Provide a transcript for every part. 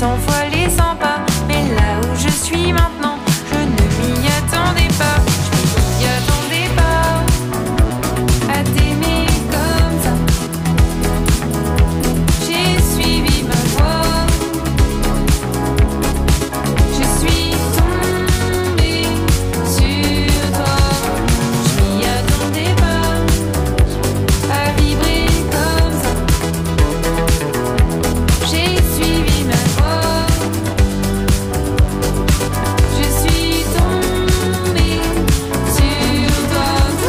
100 fois les 100 pas. Mais là où je suis maintenant, je ne m'y attendais pas. Je m'y attendais pas à t'aimer comme ça. J'ai suivi ma voie. Je suis tombée sur toi. Je m'y attendais pas à vibrer comme ça. J'ai suivi ma voie. Je suis tombée sur toi.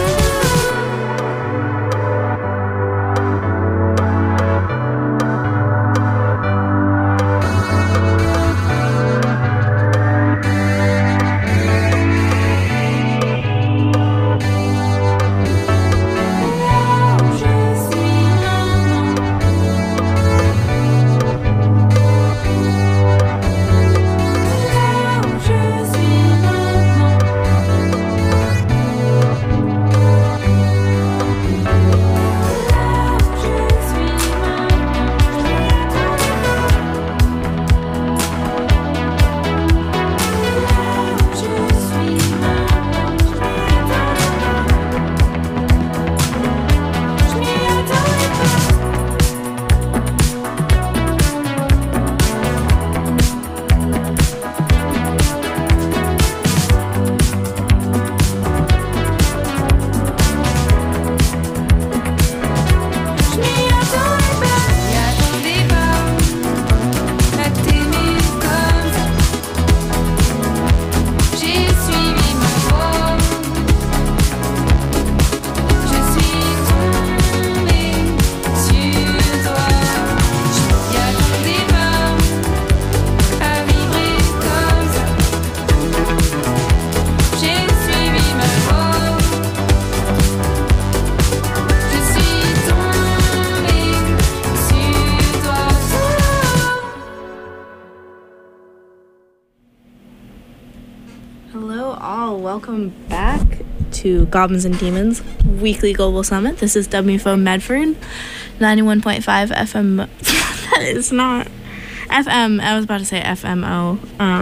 Hello all, welcome back to Goblins and Demons Weekly Global Summit. This is WFO Medford, 91.5 FM. That is not FM. I was about to say FMO.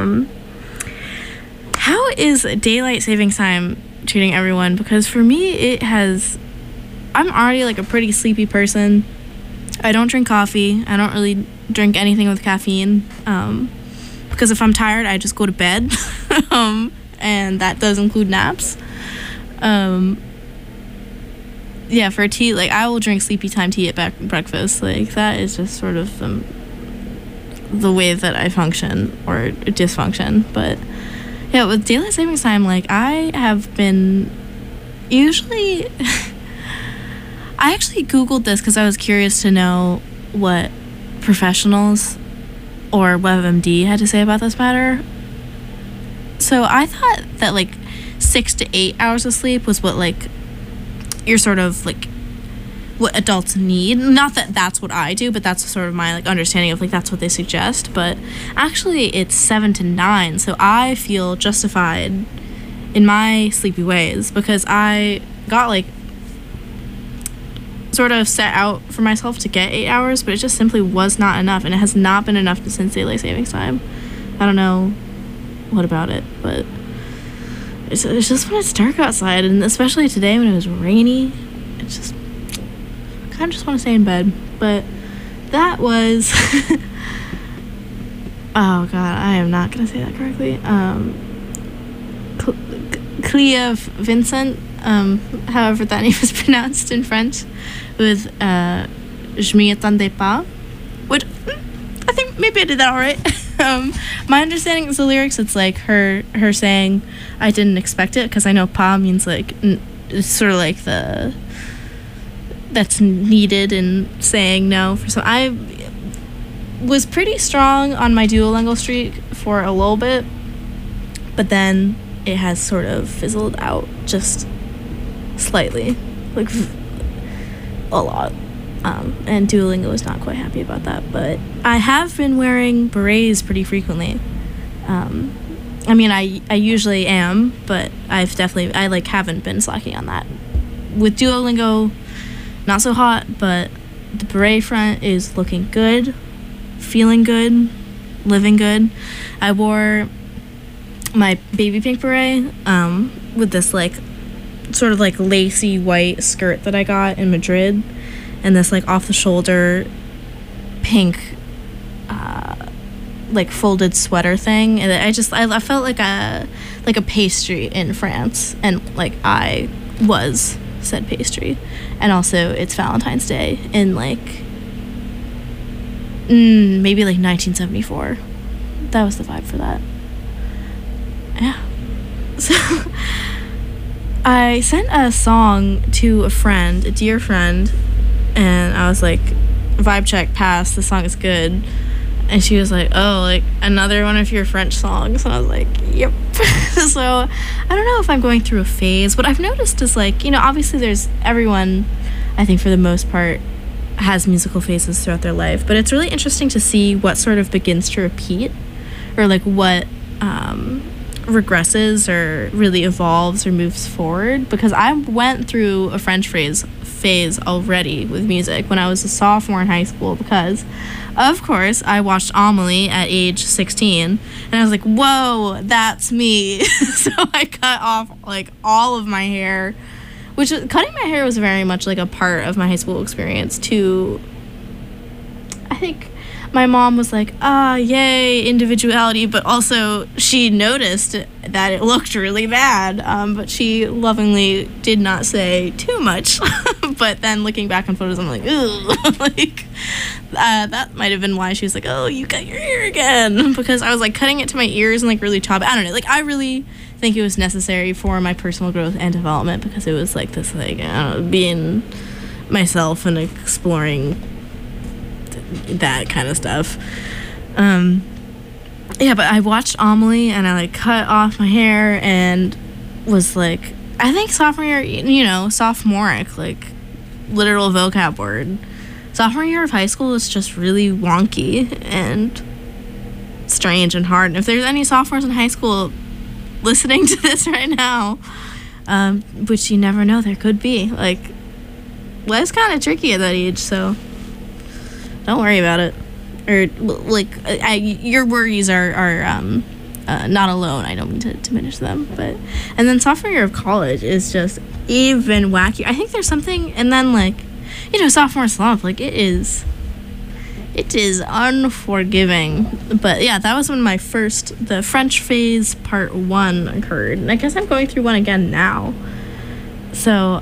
How is daylight savings time treating everyone? Because for me, I'm already like a pretty sleepy person. I don't drink coffee. I don't really drink anything with caffeine. Because if I'm tired, I just go to bed. And that does include naps. Yeah, for tea, like, I will drink sleepy time tea at breakfast. Like, that is just sort of the way that I function or dysfunction. But yeah, with daylight savings time, like, I have been usually I actually Googled this because I was curious to know what professionals or WebMD had to say about this matter. So I thought that like 6 to 8 hours of sleep was what like you're sort of like what adults need. Not that that's what I do, but that's sort of my like understanding of like that's what they suggest. But actually it's 7 to 9, so I feel justified in my sleepy ways because I got like sort of set out for myself to get 8 hours, but it just simply was not enough, and it has not been enough since daylight savings time. I don't know what about it, but it's just when it's dark outside, and especially today when it was rainy, it's just I kind of just want to stay in bed. But that was oh god, I am not gonna say that correctly. Clea Vincent, however that name is pronounced in French, with Je m'y attendais pas, which I think maybe I did that all right. My understanding of the lyrics, it's like her saying I didn't expect it, because I know pas means like it's sort of like that's needed in saying no. So I was pretty strong on my Duolingo streak for a little bit, but then it has sort of fizzled out just slightly, like a lot. And Duolingo was not quite happy about that, but I have been wearing berets pretty frequently. I mean, I usually am, but I haven't been slacking on that. With Duolingo, not so hot, but the beret front is looking good, feeling good, living good. I wore my baby pink beret with this like sort of like lacy white skirt that I got in Madrid, and this like off the shoulder pink like folded sweater thing, and I felt like a pastry in France, and like I was said pastry. And also it's Valentine's Day in like maybe like 1974. That was the vibe for that. Yeah. So I sent a song to a friend, a dear friend, and I was like, vibe check, pass, the song is good. And she was like, oh, like another one of your French songs. And I was like, yep. So I don't know if I'm going through a phase. What I've noticed is like, you know, obviously there's everyone, I think for the most part, has musical phases throughout their life. But it's really interesting to see what sort of begins to repeat, or like what regresses or really evolves or moves forward. Because I went through a French phase already with music when I was a sophomore in high school, because of course I watched Amelie at age 16 and I was like, whoa, that's me. So I cut off like all of my hair, which cutting my hair was very much like a part of my high school experience too. I think my mom was like, yay, individuality, but also she noticed that it looked really bad, but she lovingly did not say too much. But then looking back on photos, I'm like, ooh, like, that might have been why she was like, oh, you cut your hair again, because I was like cutting it to my ears and like really choppy. I don't know, like I really think it was necessary for my personal growth and development, because it was like this, like, I don't know, being myself and exploring that kind of stuff. Yeah, but I watched Amelie and I like cut off my hair and was like, I think sophomore year, you know, sophomoric, like literal vocab word. Sophomore year of high school is just really wonky and strange and hard. And if there's any sophomores in high school listening to this right now, which you never know, there could be, like, life's kind of tricky at that age, so don't worry about it. Or, like, your worries are not alone. I don't mean to diminish them. But, and then sophomore year of college is just even wacky. I think there's something, and then, like, you know, sophomore slump, like, it is unforgiving. But, yeah, that was when the French phase part 1 occurred. And I guess I'm going through one again now. So,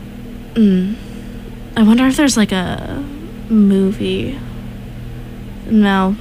I wonder if there's, like, a movie. No.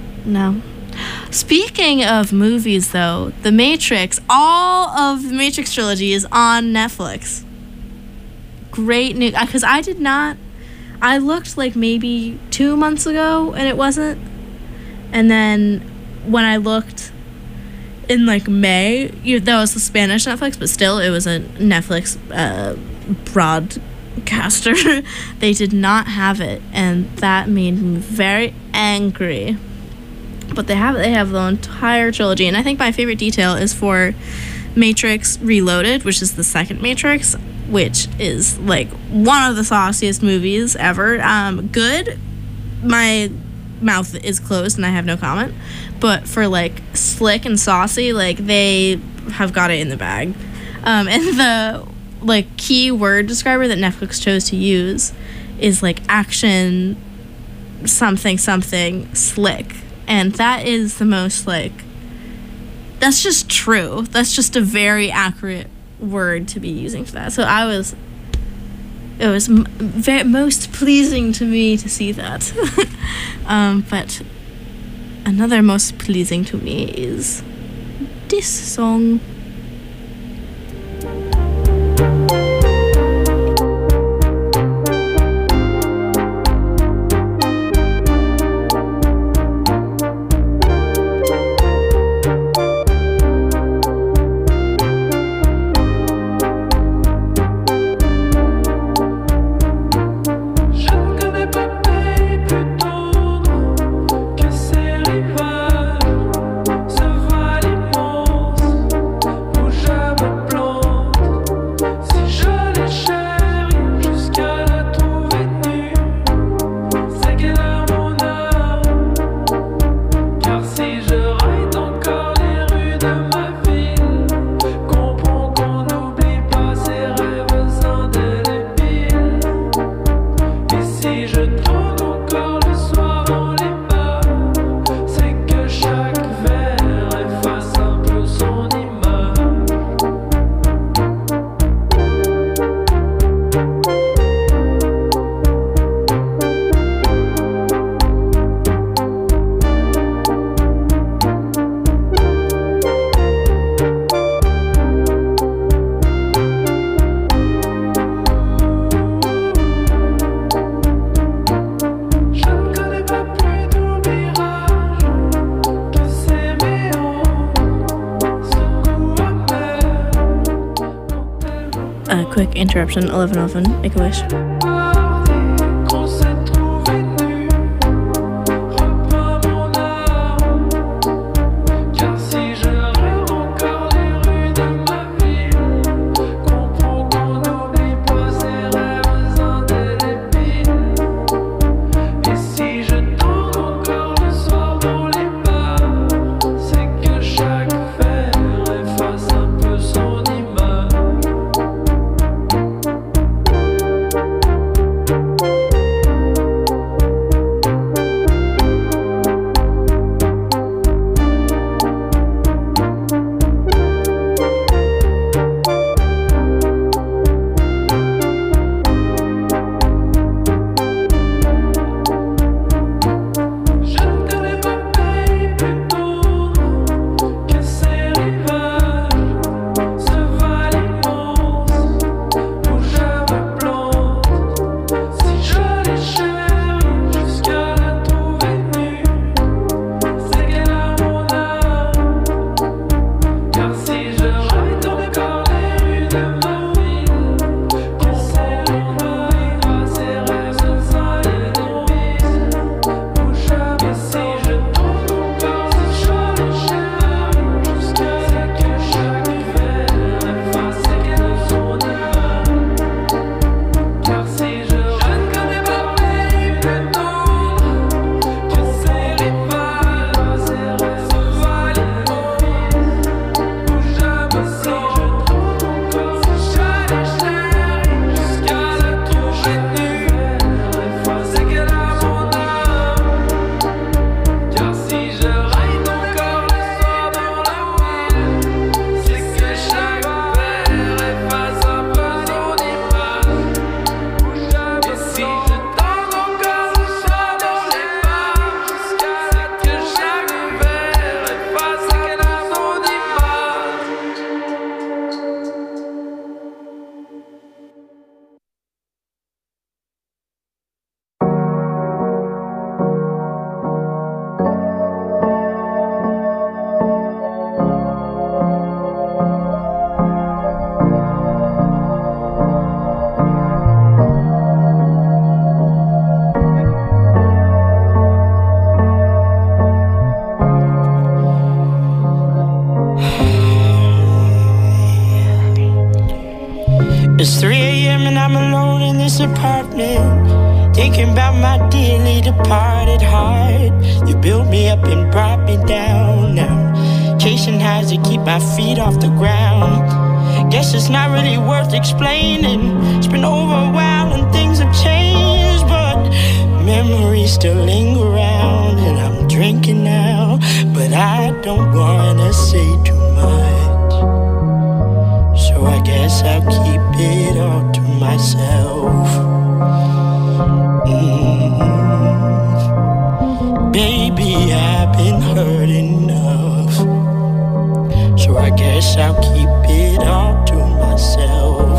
Speaking of movies, though, The Matrix, all of the Matrix trilogy is on Netflix. Great news, because I looked like maybe 2 months ago and it wasn't. And then when I looked in like May, that was the Spanish Netflix, but still it was a Netflix broadcaster. They did not have it, and that made me very angry. But they have the entire trilogy, and I think my favorite detail is for Matrix Reloaded, which is the second Matrix, which is like one of the sauciest movies ever. Good. My mouth is closed and I have no comment. But for like slick and saucy, like they have got it in the bag. And the like key word describer that Netflix chose to use is like action something slick. And that is the most like, that's just true. That's just a very accurate word to be using for that. So it was most pleasing to me to see that. But another most pleasing to me is this song. quick interruption. 11:11. Make a wish. It's 3 a.m. and I'm alone in this apartment, thinking about my dearly departed heart. You built me up and brought me down now, chasing highs to keep my feet off the ground. Guess it's not really worth explaining. It's been over a while and things have changed, but memories still linger around. And I'm drinking now, but I don't wanna say too much. So I guess I'll keep it all to myself. Baby, I've been hurt enough, so I guess I'll keep it all to myself.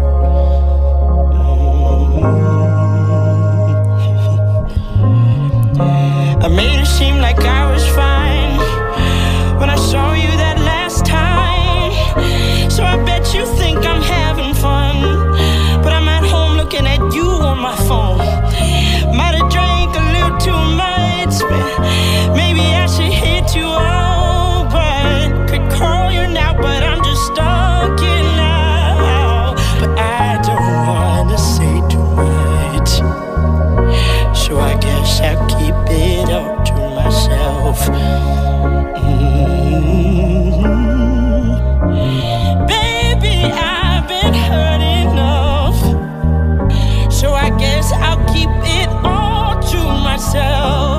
I made it seem like I was fine when I saw you that last time, so I bet you think I'm having fun, but I'm at home looking at you on my phone. Might have drank a little too much, but maybe I should hit you up. But could call you now, but I'm just stuck in now. But I don't wanna say too much, so I guess I'll keep it up to myself. Baby, I've been hurt enough, so I guess I'll keep it all to myself.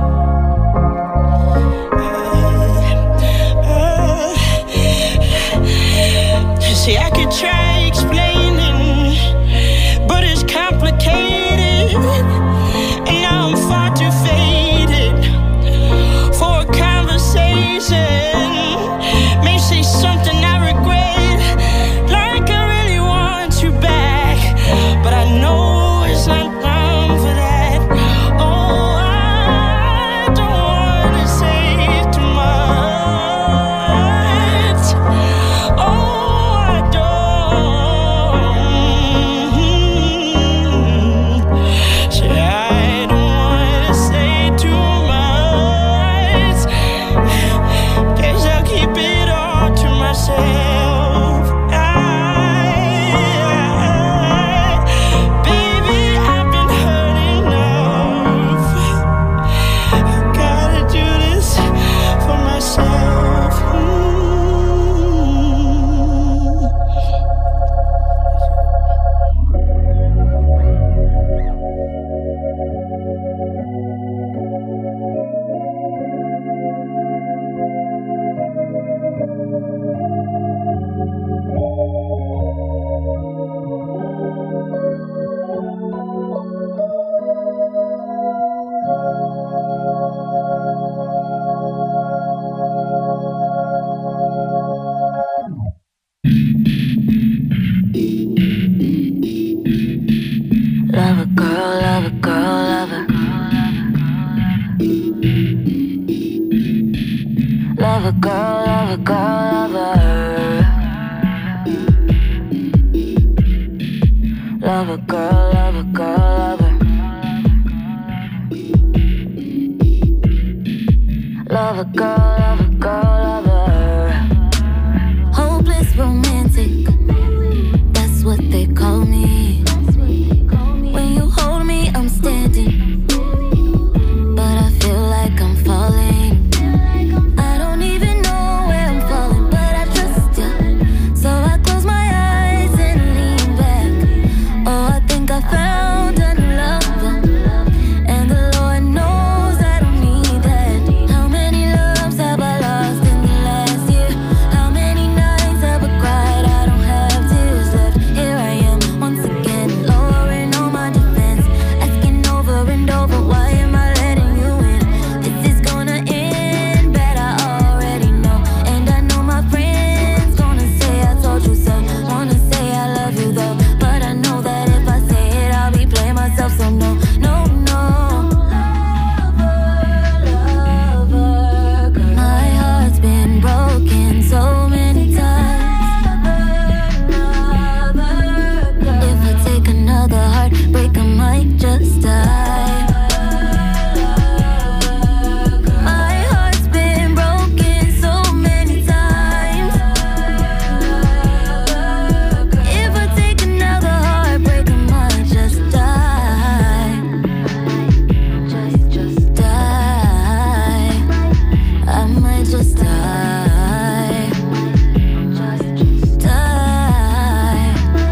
See, I could try explaining, but it's complicated, and now I'm far too faded for a conversation. May say something I regret, Lover girl, lover girl, lover. Lover girl, lover girl, lover. Lover girl, lover girl, lover. Hopeless romantic, that's what they call me. When you hold me, I'm standing, but I feel like I'm falling. I don't even know where I'm falling, but I trust you. So I close my eyes and lean back. Oh, I think I found a new lover, and the Lord knows I don't need that. How many loves have I lost in the last year? How many nights have I cried? I don't have tears left. Here I am once again, lowering all my defense, asking over and over, why am I letting you in? This is gonna end bad, I already know. And I know my friends gonna say I told you so. Wanna say I love you though, but I know that if I say it, I'll be playing myself, so no, no, no. My heart's been broken so many times. If I take another heartbreak, I might just die. My heart's been broken so many times. If I take another heartbreak, I might just die. Just die. I might just die. Just die.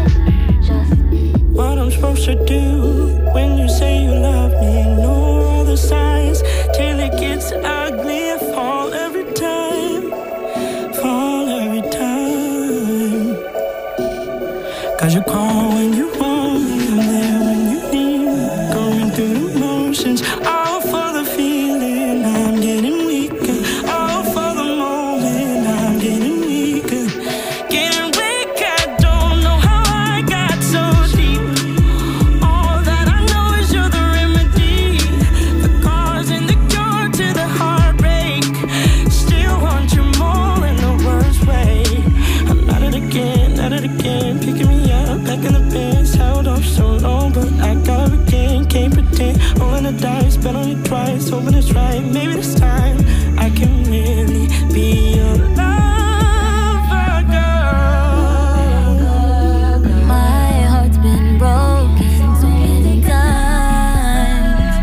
What I'm supposed to do when you say you love me? Ignore all the signs till it gets ugly. I fall every time, fall every time. 'Cause you call when you want me, I'm there when you need me. Going through the motions, all for the feeling. I'm getting weaker, all for the moment. I'm getting weaker, getting weak. I don't know how I got so deep. All that I know is you're the remedy, the cause and the cure to the heartbreak. Still want you more in the worst way. I'm at it again, picking me up back in the bins. Held up so long, but I got up again. Can't pretend, rolling the dice, bet on you twice, hoping it's right. Maybe this time I can really be your lover girl. My heart's been broken so many times.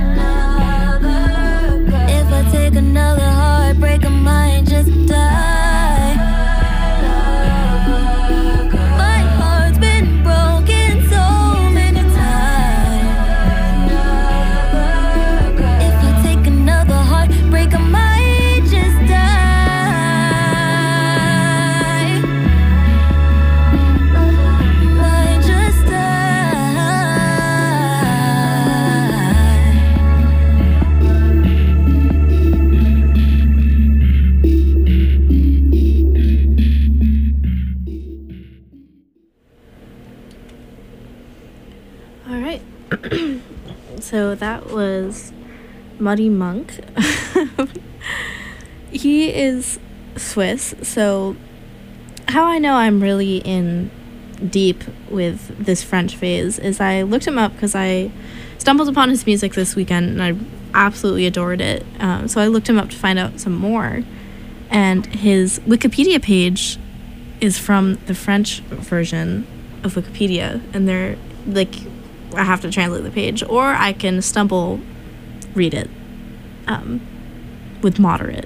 If I take another heartbreak, I might just die. My heart's been broken so many times. If I take another heartbreak, I might just die. Might just die. All right. So that was Muddy Monk. He is Swiss, so how I know I'm really in deep with this French phase is I looked him up because I stumbled upon his music this weekend and I absolutely adored it. So I looked him up to find out some more, and his Wikipedia page is from the French version of Wikipedia, and they're like, I have to translate the page, or I can read it with moderate.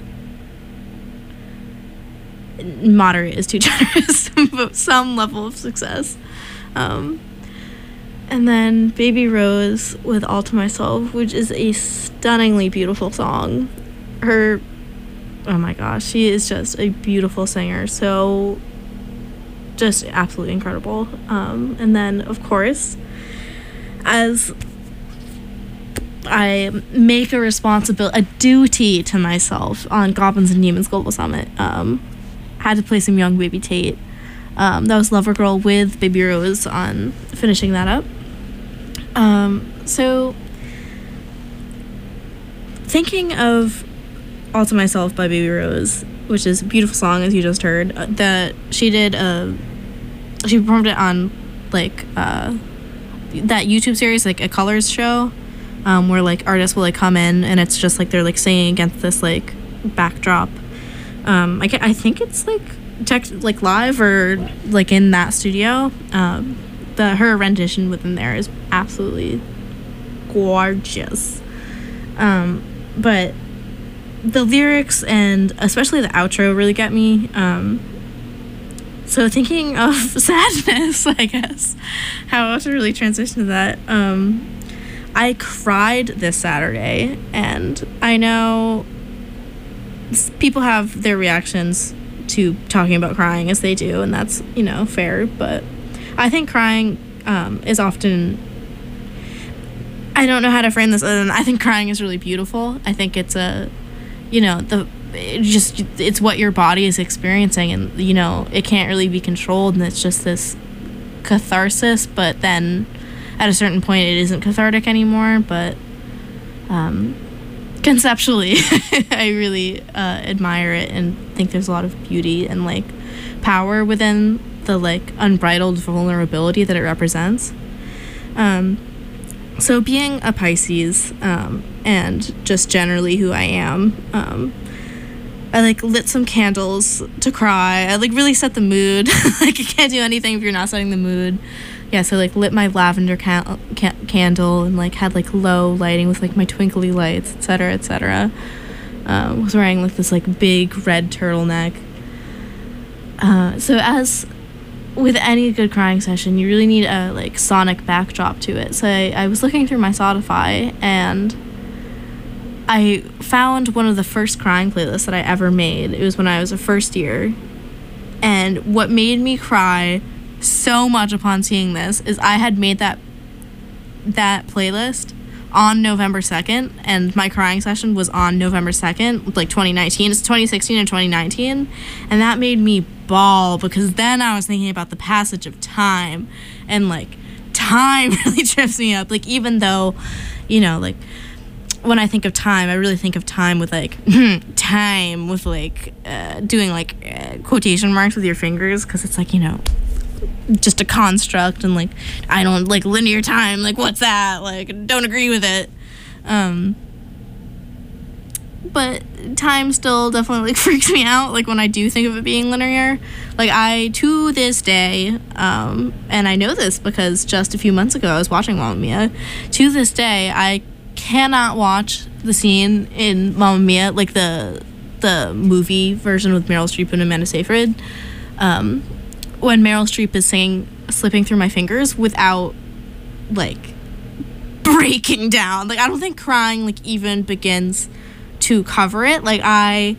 Moderate is too generous, but some level of success. And then Baby Rose with All to Myself, which is a stunningly beautiful song. Oh my gosh, she is just a beautiful singer. So just absolutely incredible. And then, of course, as I make a duty to myself on Goblins and Demons Global Summit, had to play some Young Baby Tate. That was Lover Girl with Baby Rose on finishing that up. So thinking of All to Myself by Baby Rose, which is a beautiful song, as you just heard. She performed it on like that YouTube series, like a Colors show, where like artists will like come in and it's just like they're like singing against this like backdrop. I think it's like live or like in that studio. Her rendition within there is absolutely gorgeous. But the lyrics and especially the outro really get me. So thinking of sadness, I guess, how to really transition to that. I cried this Saturday, and I know people have their reactions to talking about crying as they do, and that's, fair, but I think crying is often, I don't know how to frame this other than I think crying is really beautiful. I think it's it's what your body is experiencing, and it can't really be controlled, and it's just this catharsis, but then at a certain point it isn't cathartic anymore. But conceptually I really admire it and think there's a lot of beauty and like power within the like unbridled vulnerability that it represents. So being a Pisces, and just generally who I am, I like lit some candles to cry. I like really set the mood. Like, you can't do anything if you're not setting the mood. Yeah, so like lit my lavender candle and like had like low lighting with like my twinkly lights, etc., etc. Was wearing like this like big red turtleneck. So as with any good crying session, you really need a like sonic backdrop to it. So I was looking through my Spotify and I found one of the first crying playlists that I ever made. It was when I was a first year. And what made me cry so much upon seeing this is I had made that playlist on November 2nd, and my crying session was on November 2nd, like 2019. It's 2016 and 2019, and that made me bawl because then I was thinking about the passage of time, and like time really trips me up. Like, even though, like when I think of time, I really think of time with like time with like doing like quotation marks with your fingers, because it's like, just a construct, and like I don't like linear time, like what's that, like don't agree with it. But time still definitely like freaks me out, like when I do think of it being linear. Like I, to this day, and I know this because just a few months ago I was watching Mamma Mia, to this day I cannot watch the scene in Mamma Mia, like the movie version with Meryl Streep and Amanda Seyfried, when Meryl Streep is singing Slipping Through My Fingers, without like breaking down. Like I don't think crying like even begins to cover it. Like I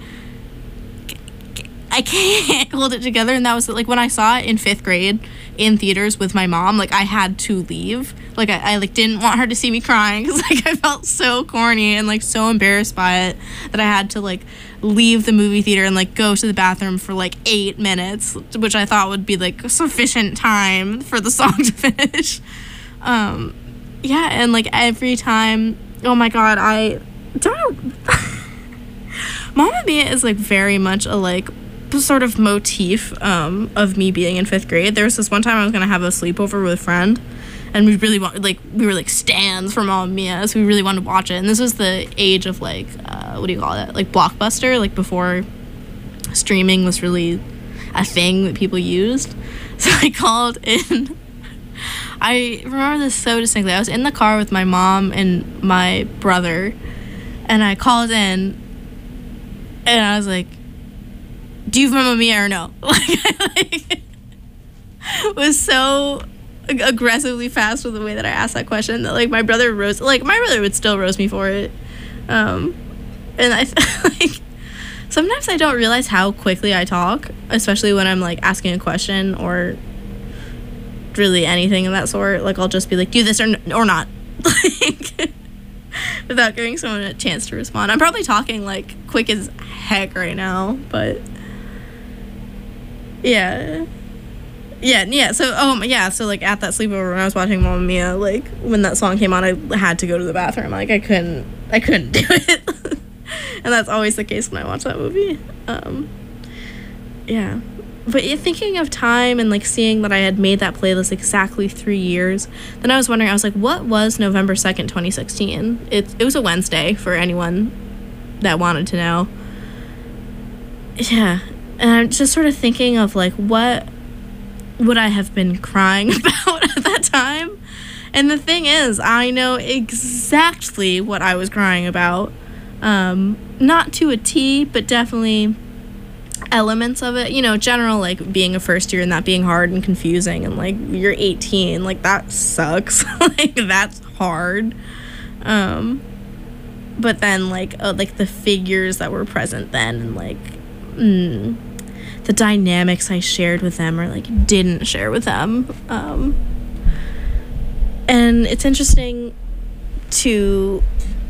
can't hold it together. And that was like when I saw it in 5th grade in theaters with my mom, like I had to leave. Like I like didn't want her to see me crying because like I felt so corny and like so embarrassed by it that I had to like leave the movie theater and like go to the bathroom for like 8 minutes, which I thought would be like sufficient time for the song to finish. Yeah, and like every time, oh my god, I don't Mamma Mia is like very much a like sort of motif of me being in 5th grade. There was this one time I was gonna have a sleepover with a friend, and we were like stands for Mamma Mia, so we really wanted to watch it. And this was the age of like what do you call it, like Blockbuster, like before streaming was really a thing that people used. So I called in. I remember this so distinctly. I was in the car with my mom and my brother, and I called in and I was like, do you have Mamma Mia or no? Like, was so aggressively fast with the way that I asked that question that like my brother would still roast me for it. And I like sometimes I don't realize how quickly I talk, especially when I'm like asking a question or really anything of that sort. Like I'll just be like, do this or not, like without giving someone a chance to respond. I'm probably talking like quick as heck right now, but yeah. So like at that sleepover when I was watching Mamma Mia, like when that song came on, I had to go to the bathroom. Like I couldn't do it. And that's always the case when I watch that movie. Yeah. But thinking of time and, like, seeing that I had made that playlist exactly 3 years, then I was wondering, I was like, what was November 2nd, 2016? It was a Wednesday, for anyone that wanted to know. Yeah. And I'm just sort of thinking of, like, what would I have been crying about at that time? And the thing is, I know exactly what I was crying about. Not to a T, but definitely elements of it. You know, general, like, being a first year and that being hard and confusing, and, like, you're 18. Like, that sucks. Like, that's hard. But then, like, the figures that were present then, and, like, the dynamics I shared with them or, like, didn't share with them. And it's interesting to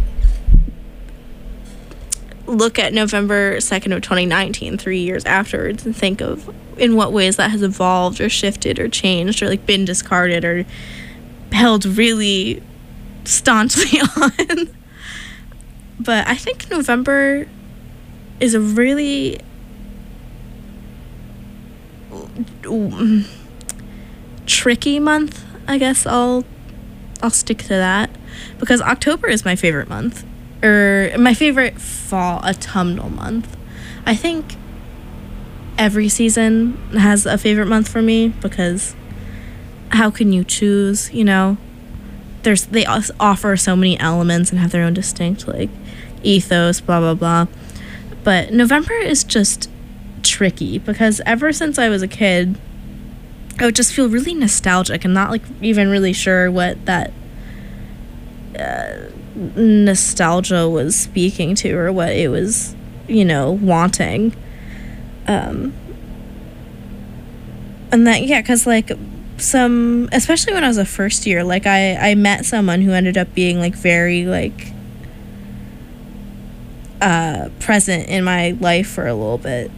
look at November 2nd of 2019, 3 years afterwards, and think of in what ways that has evolved or shifted or changed or, like, been discarded or held really staunchly on. But I think November is a really tricky month. I guess I'll stick to that, because October is my favorite month, or my favorite fall autumnal month. I think every season has a favorite month for me, because how can you choose, you know? They offer so many elements and have their own distinct, like, ethos, blah blah blah. But November is just tricky, because ever since I was a kid, I would just feel really nostalgic and not, like, even really sure what that nostalgia was speaking to, or what it was, you know, wanting. And that, yeah, because, like, especially when I was a first year, like, I met someone who ended up being, like, very, like, present in my life for a little bit.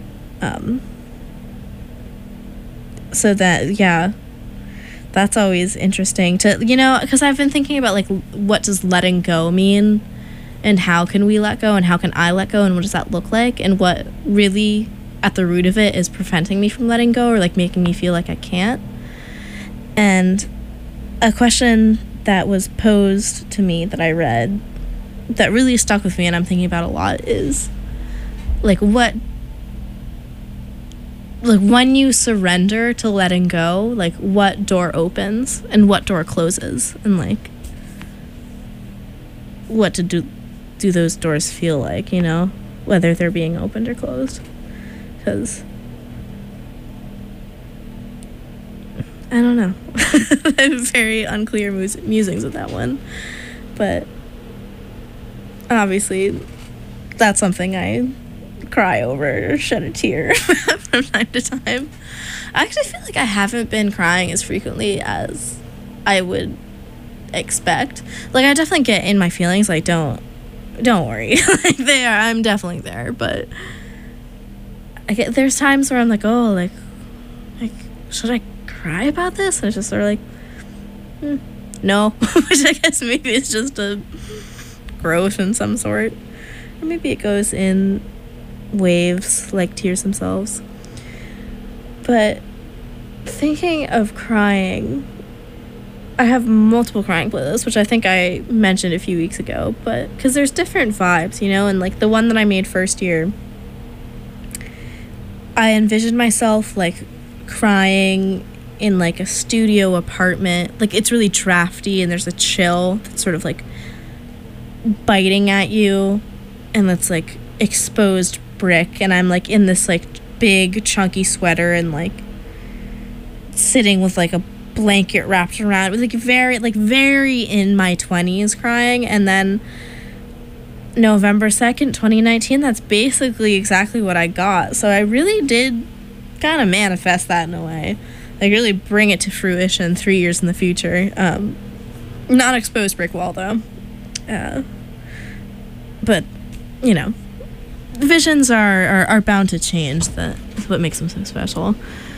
So that, yeah, that's always interesting to, you know, because I've been thinking about, like, what does letting go mean, and how can we let go, and how can I let go, and what does that look like, and what really at the root of it is preventing me from letting go, or, like, making me feel like I can't. And a question that was posed to me that I read that really stuck with me and I'm thinking about a lot is, like, when you surrender to letting go, like, what door opens and what door closes, and, like, what do those doors feel like, you know, whether they're being opened or closed. Because I don't know. I have very unclear musings with that one. But obviously, that's something I cry over or shed a tear from time to time. I actually feel like I haven't been crying as frequently as I would expect. Like, I definitely get in my feelings. Like, don't worry. Like, I'm definitely there. But there's times where I'm like, oh, like, should I cry about this? And it's just sort of like, no. Which I guess maybe it's just a growth in some sort. Or maybe it goes in waves, like tears themselves. But thinking of crying, I have multiple crying playlists, which I think I mentioned a few weeks ago, but because there's different vibes, you know, and, like, the one that I made first year, I envisioned myself, like, crying in, like, a studio apartment. Like, it's really drafty and there's a chill that's sort of, like, biting at you, and that's, like, exposed brick, and I'm, like, in this, like, big chunky sweater and, like, sitting with, like, a blanket wrapped around. It was, like, very in my 20s crying. And then November 2nd, 2019, that's basically exactly what I got. So I really did kind of manifest that in a way, like, really bring it to fruition 3 years in the future. Not exposed brick wall, though. But, you know, visions are bound to change. That's what makes them so special.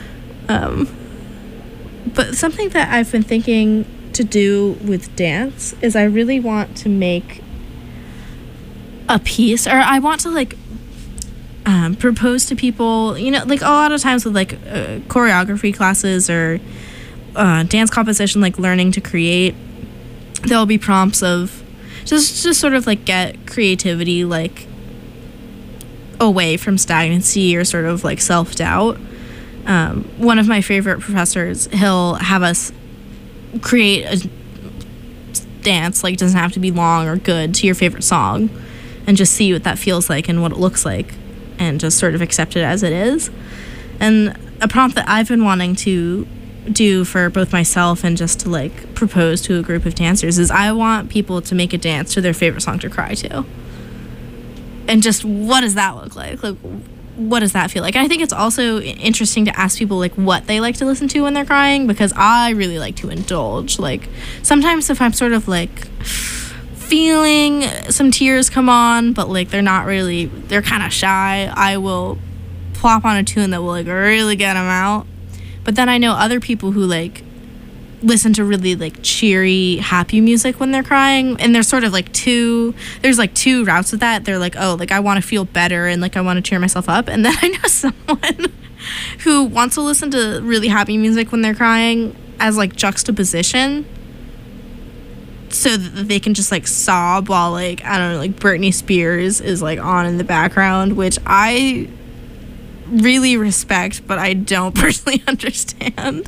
But something that I've been thinking to do with dance is I really want to make a piece, or I want to like propose to people, you know, like a lot of times with like choreography classes or dance composition, like learning to create, there'll be prompts of just sort of like get creativity like away from stagnancy or sort of like self-doubt. One of my favorite professors, he'll have us create a dance, like it doesn't have to be long or good, to your favorite song, and just see what that feels like and what it looks like, and just sort of accept it as it is. And a prompt that I've been wanting to do for both myself and just to like propose to a group of dancers is I want people to make a dance to their favorite song to cry to. And just what does that look like? Like, what does that feel like? And I think it's also interesting to ask people like what they like to listen to when they're crying, because I really like to indulge. Like sometimes if I'm sort of like feeling some tears come on, but like they're kind of shy, I will plop on a tune that will like really get them out. But then I know other people who like listen to really like cheery, happy music when they're crying, and there's sort of like there's like two routes with that. They're like, oh, like I want to feel better and like I want to cheer myself up. And then I know someone who wants to listen to really happy music when they're crying as like juxtaposition, so that they can just like sob while like, I don't know, like Britney Spears is like on in the background, which I really respect, but I don't personally understand.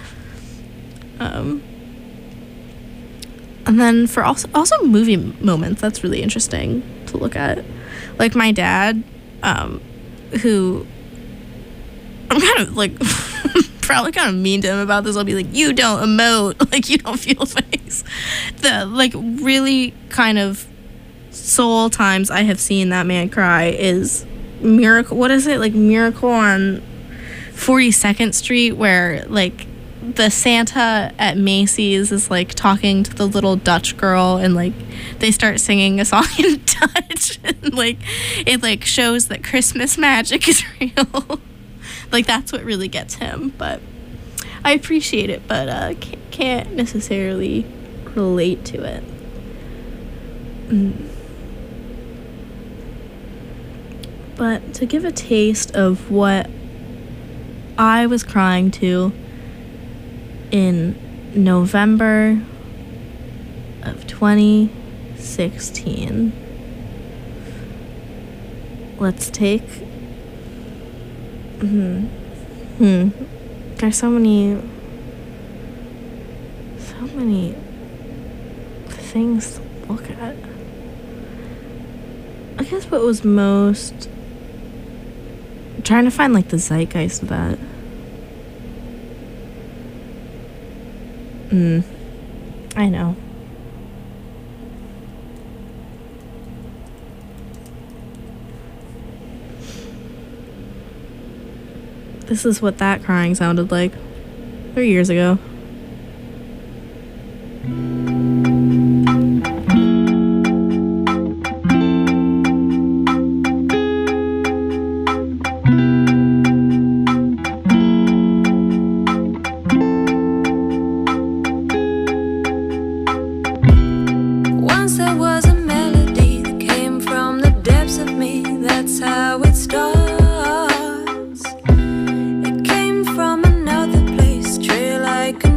And then for also movie moments, that's really interesting to look at. Like my dad, who I'm kind of like probably kind of mean to him about this. I'll be like, you don't emote, like you don't feel things. The like really kind of soul times I have seen that man cry is Miracle. What is it, like Miracle on 42nd Street, where like the Santa at Macy's is like talking to the little Dutch girl, and like they start singing a song in Dutch, and like it like shows that Christmas magic is real. Like that's what really gets him. But I appreciate it, but can't necessarily relate to it. But to give a taste of what I was crying to in November of 2016, let's take there's so many things to look at. I guess what was most trying to find like the zeitgeist of that. I know. This is what that crying sounded like 3 years ago. Once there was a melody that came from the depths of me. That's how it starts. It came from another place, trail like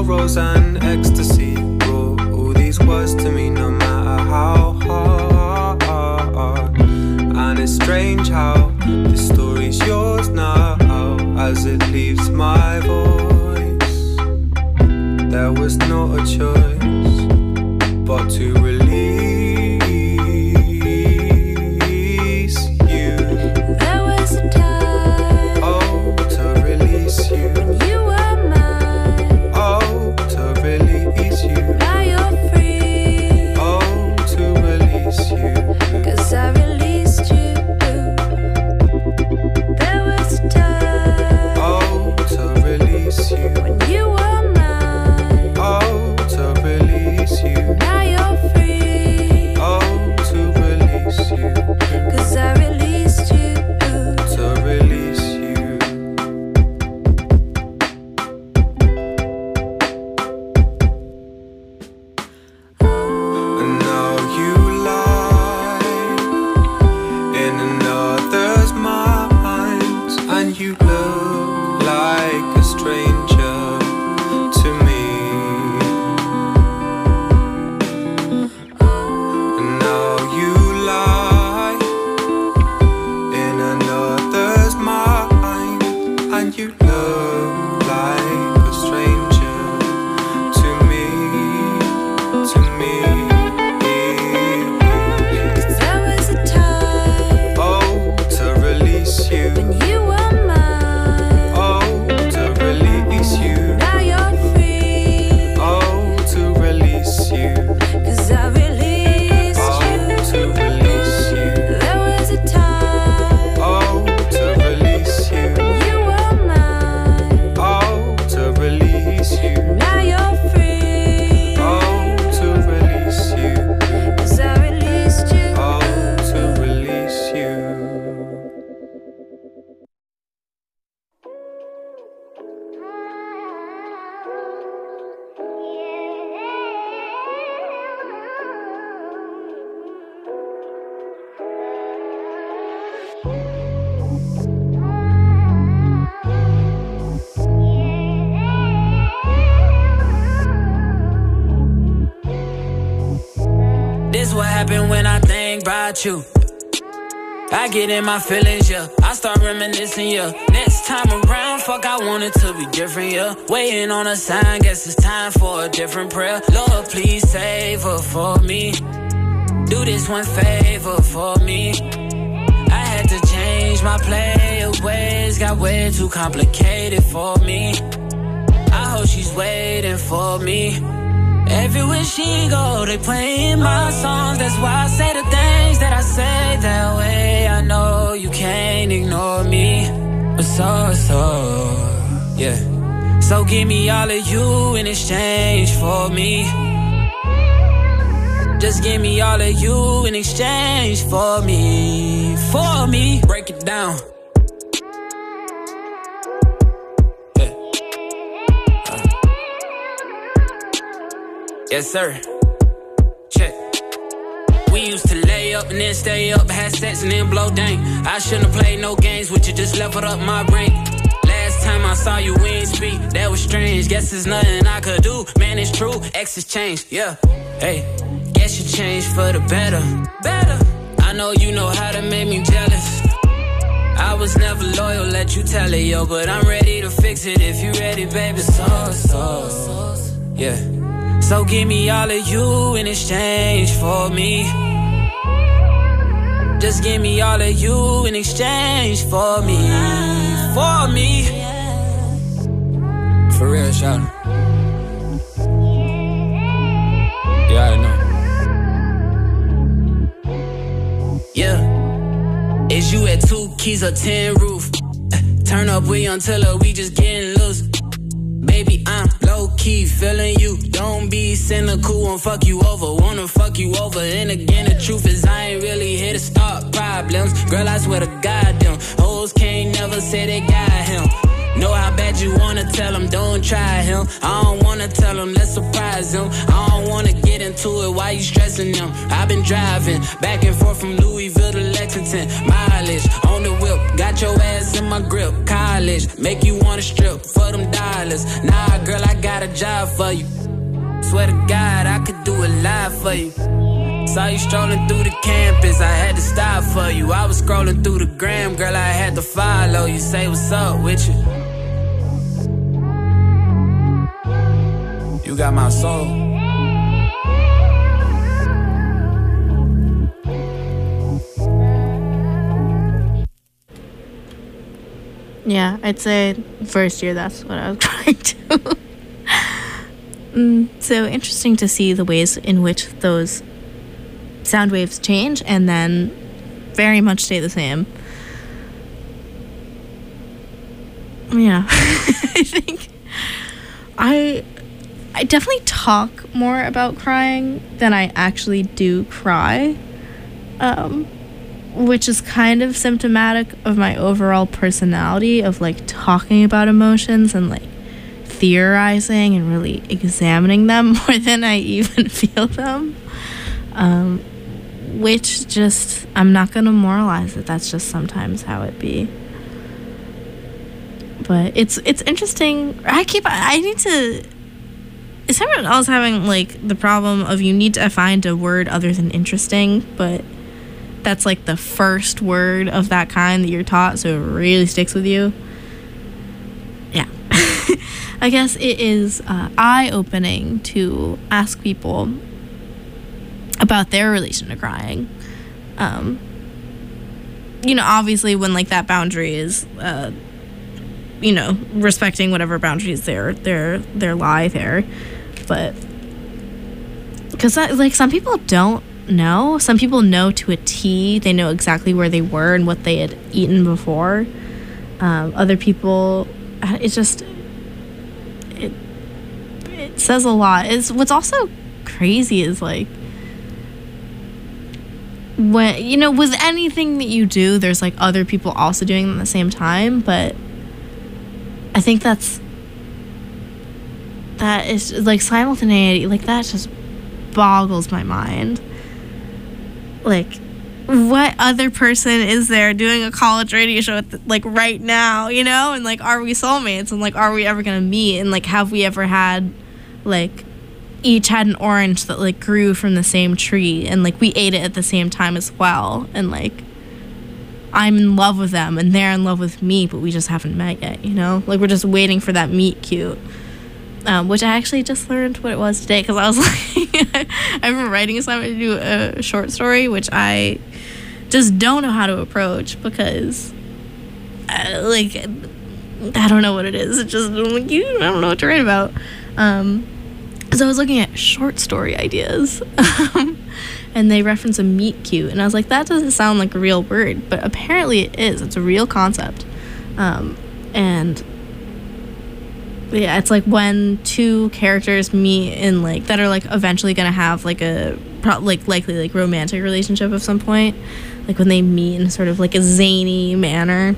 rose and ecstasy brought all these words to me, no matter how hard. And it's strange how this story's yours now, as it leaves my voice. There was not a choice but to release you. There was a time, oh, to release you. When you were mine, oh, to release you. Now you're free, oh, to release you. 'Cause I released you. There was a time, oh, to release you. When you were mine, oh, to release you. Now you're free, oh, to release you. 'Cause I released you. To release you. And now you lie in another's mind, and you look like a stranger to me. And now you lie in another's mind, and you look like a stranger to me, to me. There was a time, Oh, to release you. when you were mine, Oh, to release you. now you're free, Oh, to release you. 'Cause I released Oh, you. to release you. There was a time, Oh, to release you. you were mine, Oh, to release you. now you're free, Oh, to release you. 'Cause I released you. Oh, to release you. This what happen when I think about you. I get in my feelings, yeah. I start reminiscing, yeah. Next time around, fuck, I want it to be different, yeah. Waiting on a sign, guess it's time for a different prayer. Lord, please save her for me. Do this one favor for me. I had to change my player ways, got way too complicated for me. I hope she's waiting for me. Everywhere she go, they playing my songs. That's why I say the things that I say that way. I know you can't ignore me, but yeah. So give me all of you in exchange for me. Just give me all of you in exchange for me. For me, break it down. Yes, sir. Check. We used to lay up and then stay up, had sex and then blow dang. I shouldn't have played no games with you, just leveled up my brain. Last time I saw you, we ain't speak, that was strange. Guess there's nothing I could do, man, it's true. Exes changed, yeah. Hey, guess you changed for the better. Better. I know you know how to make me jealous. I was never loyal, let you tell it, yo. But I'm ready to fix it if you ready, baby. Yeah. So give me all of you in exchange for me. Just give me all of you in exchange for me. For me. For real, shout. Yeah, I know. Yeah. Is you at 2 keys or 10 roof? Turn up, we until we just getting loose. Baby, I'm low-key feeling you. Don't be cynical, won't fuck you over. Wanna fuck you over. And again, the truth is I ain't really here to start problems. Girl, I swear to God, them hoes can't never say they got him. Know how bad you wanna tell him, don't try him. I don't wanna tell him, let's surprise him. I don't wanna get into it, why you stressing them? I've been driving back and forth from Louisville to Lexington. Mileage on the whip, got your ass in my grip. College, make you wanna strip for them dollars. Nah, girl, I got a job for you. Swear to God, I could do it live for you. Saw you strolling through the campus, I had to stop for you. I was scrolling through the gram, girl, I had to follow you. Say what's up with you. You got my soul. Yeah, I'd say first year that's what I was trying to. So interesting to see the ways in which those sound waves change and then very much stay the same. Yeah. I think I definitely talk more about crying than I actually do cry, which is kind of symptomatic of my overall personality of like talking about emotions and like theorizing and really examining them more than I even feel them. Which just, I'm not gonna moralize it, that's just sometimes how it be. But it's interesting. Is everyone else having like the problem of you need to find a word other than interesting, but that's like the first word of that kind that you're taught, so it really sticks with you? Yeah. I guess it is eye-opening to ask people about their relation to crying. Obviously when like that boundary is respecting whatever boundaries there lie there, but because like some people don't know. Some people know to a T. They know exactly where they were and what they had eaten before. Other people, it says a lot. What's also crazy is like when with anything that you do, there's like other people also doing it at the same time, but I think that is like simultaneity, like that just boggles my mind. Like, what other person is there doing a college radio show like right now, and like, are we soulmates, and like, are we ever gonna meet, and like, have we ever had like each had an orange that like grew from the same tree and like we ate it at the same time as well, and like I'm in love with them and they're in love with me, but we just haven't met yet, like we're just waiting for that meet cute, which I actually just learned what it was today, because I was like I've been writing assignment to do a short story, which I just don't know how to approach because I don't know what it is. It just, I'm like, I don't know what to write about. So I was looking at short story ideas, and they reference a meet cute, and I was like, that doesn't sound like a real word, but apparently it is. It's a real concept. And yeah, it's like when two characters meet in like that are like eventually gonna have like a likely like romantic relationship of some point, like when they meet in sort of like a zany manner,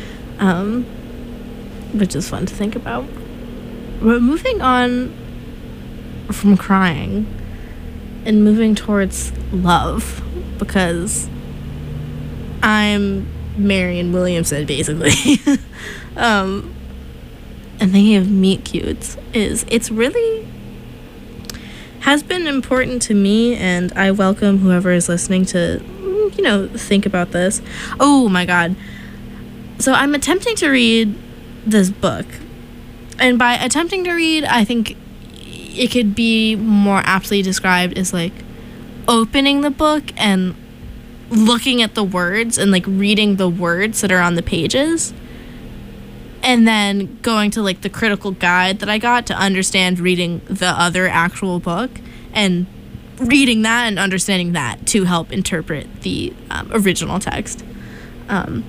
which is fun to think about. But moving on from crying and moving towards love, because I'm Marianne Williamson basically. And thinking of meet cutes it's really has been important to me, and I welcome whoever is listening to think about this. Oh my god, so I'm attempting to read this book, and by attempting to read, I think it could be more aptly described as like opening the book and looking at the words and like reading the words that are on the pages, and then going to like the critical guide that I got to understand reading the other actual book, and reading that and understanding that to help interpret the original text. And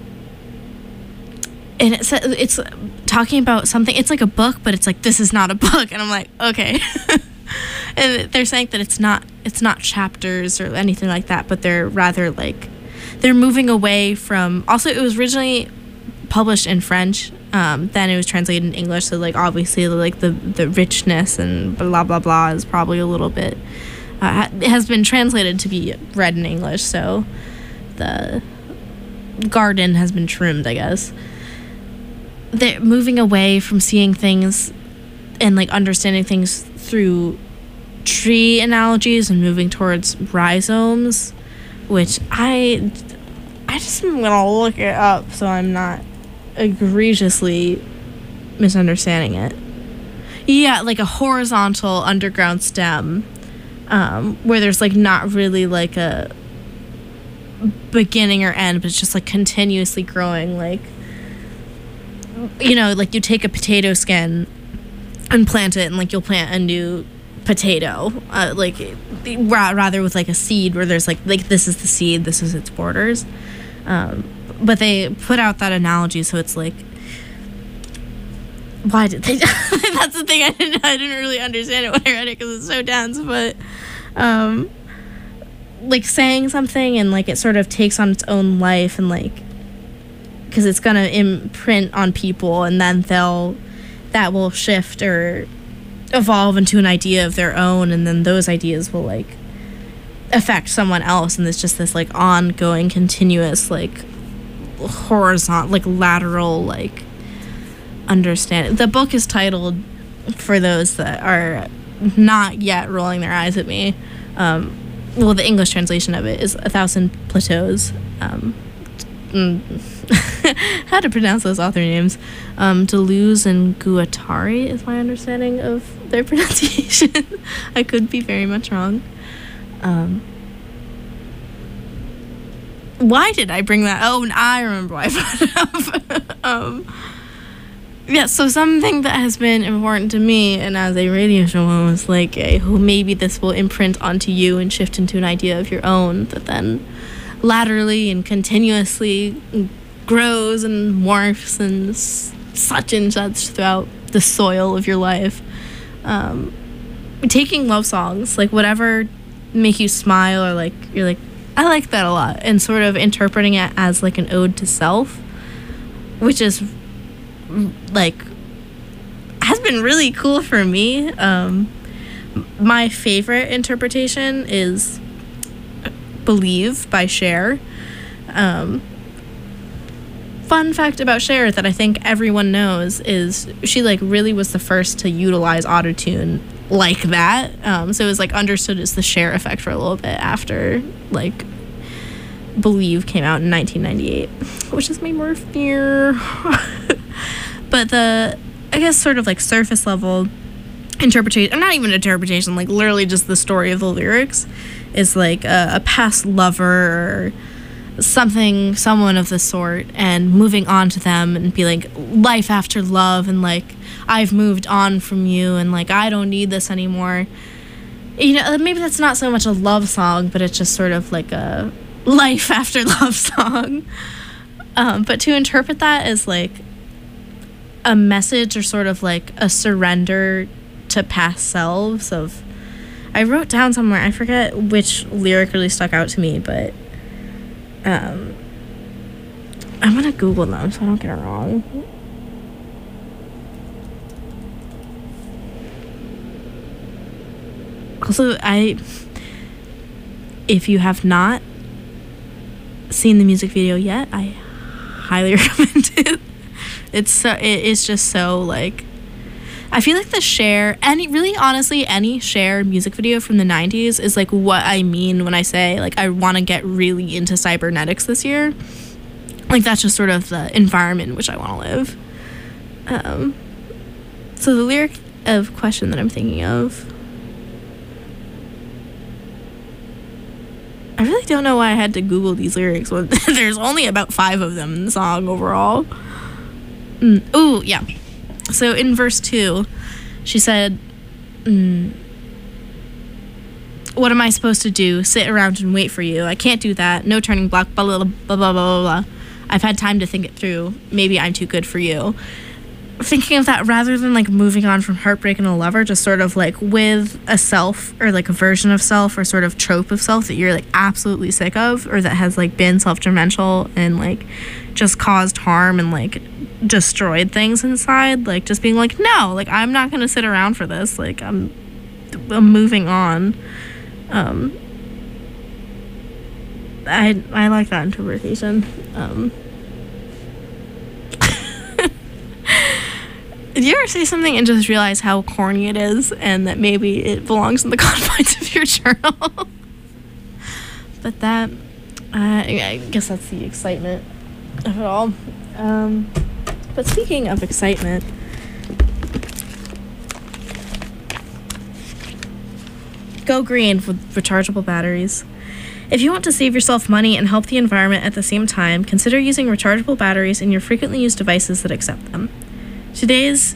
it's talking about something, it's like a book, but it's like, this is not a book, and I'm like, okay. And they're saying that it's not chapters or anything like that, but they're rather like, they're moving away from, also it was originally published in French, Then it was translated in English, so like obviously like the richness and blah blah blah is probably a little bit it has been translated to be read in English, so the garden has been trimmed, I guess. They're moving away from seeing things and like understanding things through tree analogies and moving towards rhizomes, which I just am gonna look it up so I'm not egregiously misunderstanding it. Yeah, like a horizontal underground stem, where there's like not really like a beginning or end, but it's just like continuously growing. Like, you know, like you take a potato skin and plant it, and like you'll plant a new potato, like rather with like a seed where there's like this is the seed, this is its borders. But they put out that analogy, so it's like, why did they? That's the thing, I didn't really understand it when I read it because it's so dense. But like saying something and like it sort of takes on its own life, and like because it's gonna imprint on people, and then that will shift or evolve into an idea of their own, and then those ideas will like affect someone else, and it's just this like ongoing, continuous, like horizontal, like lateral, like understanding. The book is titled, for those that are not yet rolling their eyes at me, well, the English translation of it is 1,000 Plateaus. How to pronounce those author names? Deleuze and Guattari is my understanding of their pronunciation. I could be very much wrong. Why did I bring that? Oh, and I remember why I brought it up. Yeah, so something that has been important to me, and as a radio show host, like, maybe this will imprint onto you and shift into an idea of your own that then laterally and continuously grows and morphs and such and such throughout the soil of your life. Taking love songs, like whatever make you smile, or like you're like, I like that a lot, and sort of interpreting it as like an ode to self, which is like has been really cool for me. My favorite interpretation is Believe by Cher. Fun fact about Cher that I think everyone knows is she like really was the first to utilize autotune like that. So it was like understood as the Cher effect for a little bit after like Believe came out in 1998, which is my more fear. But the, I guess, sort of like surface level interpretation, not even interpretation, like literally just the story of the lyrics, is like a past lover or someone of the sort, and moving on to them and be like, life after love, and like, I've moved on from you, and like, I don't need this anymore. You know, maybe that's not so much a love song, but it's just sort of like a life after love song. But to interpret that as like a message, or sort of like a surrender to past selves of, I wrote down somewhere, I forget which lyric really stuck out to me, but I'm gonna Google them so I don't get it wrong. Also, if you have not seen the music video yet, I highly recommend it. It's just so like, I feel like the Cher, any Cher music video from the 90s is like what I mean when I say like I want to get really into cybernetics this year. Like that's just sort of the environment in which I want to live. So the lyric of Question that I'm thinking of, I really don't know why I had to Google these lyrics. Well, there's only about 5 of them in the song overall. Oh, yeah. So in verse 2, she said, what am I supposed to do? Sit around and wait for you. I can't do that. No turning back, blah, blah, blah, blah, blah, blah. I've had time to think it through. Maybe I'm too good for you. thinking of that rather than like moving on from heartbreak and a lover, just sort of like with a self or like a version of self or sort of trope of self that you're like absolutely sick of, or that has like been self-detrimental and like just caused harm and like destroyed things inside, like just being like, no, like I'm not gonna sit around for this, like I'm moving on. I like that interpretation. Did you ever say something and just realize how corny it is and that maybe it belongs in the confines of your journal? But that, I guess that's the excitement of it all. But speaking of excitement, go green with rechargeable batteries. If you want to save yourself money and help the environment at the same time, consider using rechargeable batteries in your frequently used devices that accept them. Today's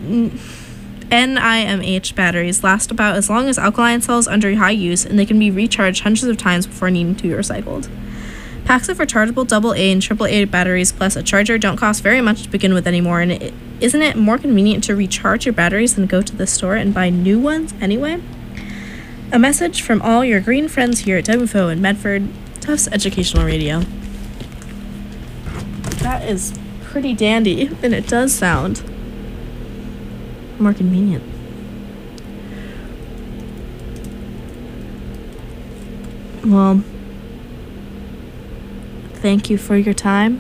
NIMH batteries last about as long as alkaline cells under high use, and they can be recharged hundreds of times before needing to be recycled. Packs of rechargeable AA and AAA batteries plus a charger don't cost very much to begin with anymore, and isn't it more convenient to recharge your batteries than go to the store and buy new ones anyway? A message from all your green friends here at WFO in Medford, Tufts Educational Radio. That is pretty dandy, and it does sound more convenient. Well, thank you for your time.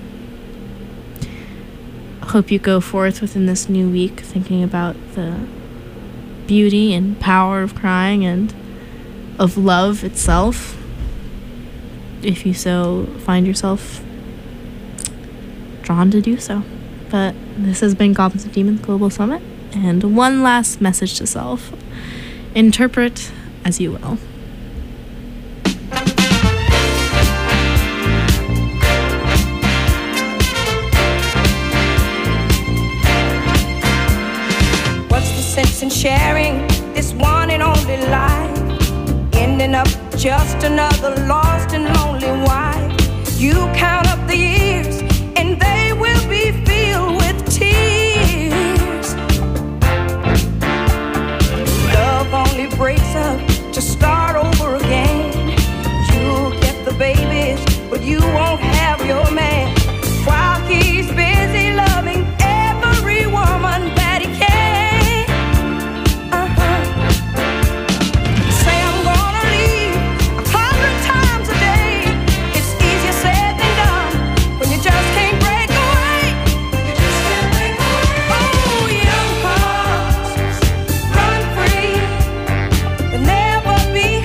Hope you go forth within this new week thinking about the beauty and power of crying and of love itself, if you so find yourself drawn to do so. But this has been Goblins and Demons Global Summit, and one last message to self. Interpret as you will. What's the sense in sharing this one and only life? Ending up just another lost and lonely wife. You count up the years and they will be filled with tears. Love only breaks up to start over again. You'll get the babies, but you won't have your man, while he's busy loving every woman that he can. Be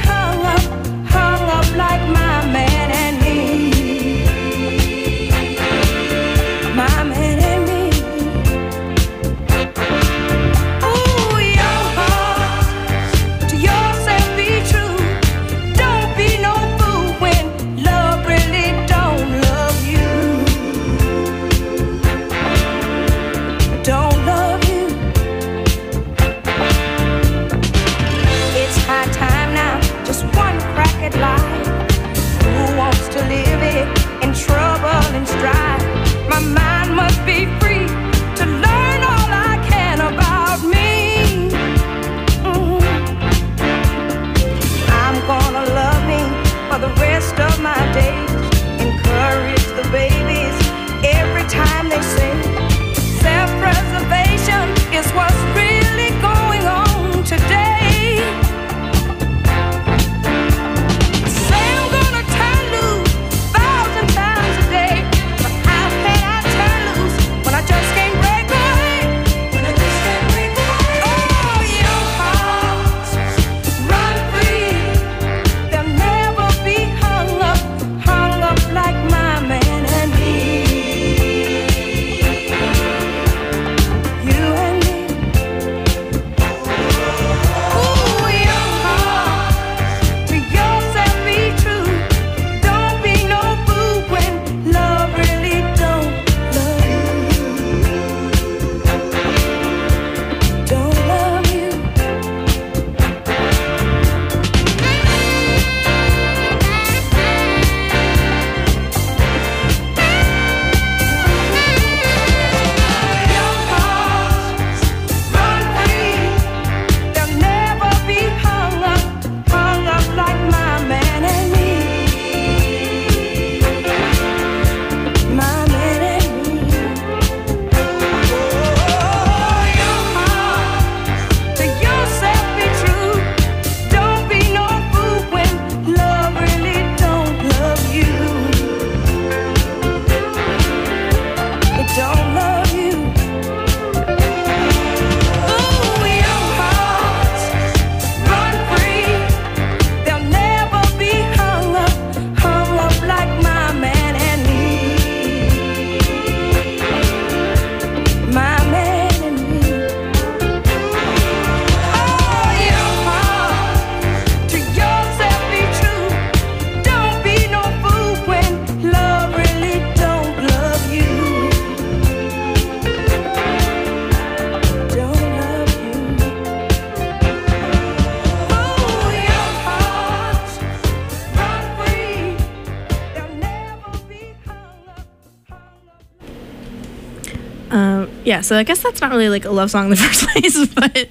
Yeah, so I guess that's not really like a love song in the first place, but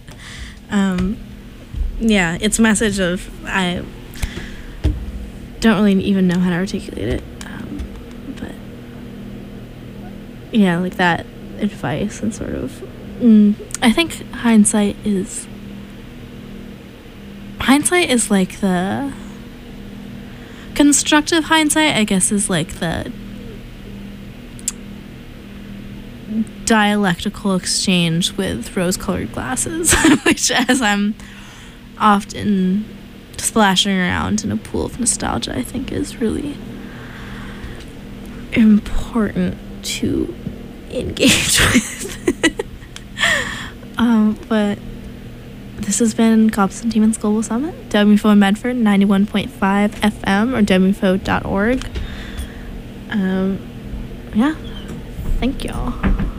yeah, it's a message of, I don't really even know how to articulate it, but yeah, like that advice and sort of, I think hindsight is like the constructive hindsight, I guess, is like the dialectical exchange with rose-colored glasses, which, as I'm often splashing around in a pool of nostalgia, I think is really important to engage with. But this has been Cops and Demons Global Summit, WFO in Medford, 91.5 FM or WFO.org. Yeah, thank y'all.